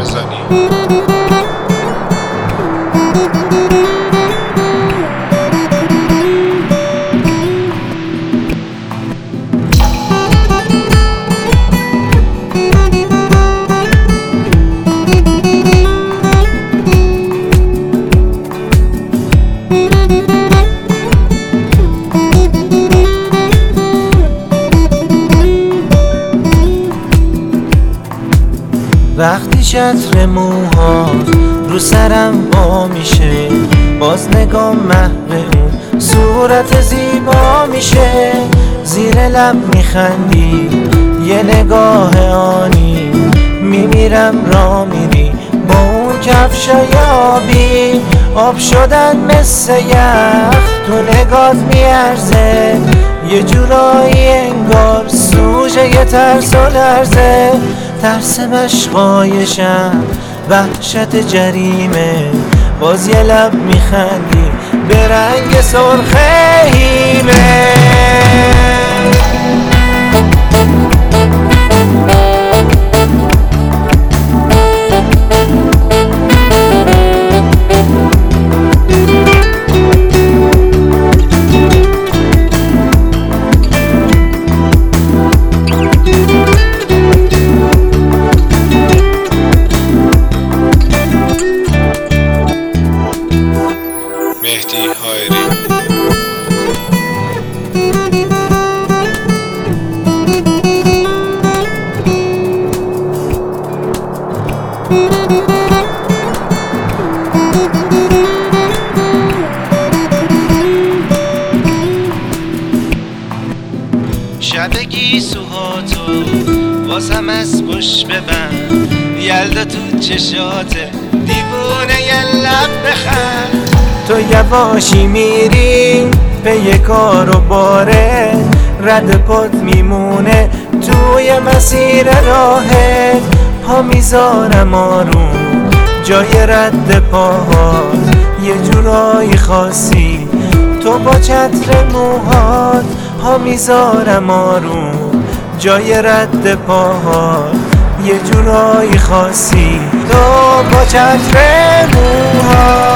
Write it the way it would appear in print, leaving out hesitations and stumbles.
رمضانی. وقتی چتر موها رو سرم وا میشه، باز نگاه محو اون صورت زیبا میشه. زیر لب میخندی یه نگاه آنی، میمیرم را میری با اون کفشای آبی. آب شدن مثل یخ تو نگات میارزه، یه جورایی انگار سوژه یه ترس و لرزه. ترس مشقایشم وحشت جریمه، باز یه لب میخندی به رنگ سرخ هیمه. مهدی هایری. شبگی سوهاتو واسم از پشت ببند، یلدا تو چشاته دیوونه یه لب بخند. تو یواشی میری به یه کار و باره، رد پات میمونه توی مسیر راهت. پا میذارم آروم جای رد پاهات، یه جورایی خاصی تو با چتر موهات. پا میذارم آروم جای رد پاهات، یه جورایی خاصی تو با چتر موهات.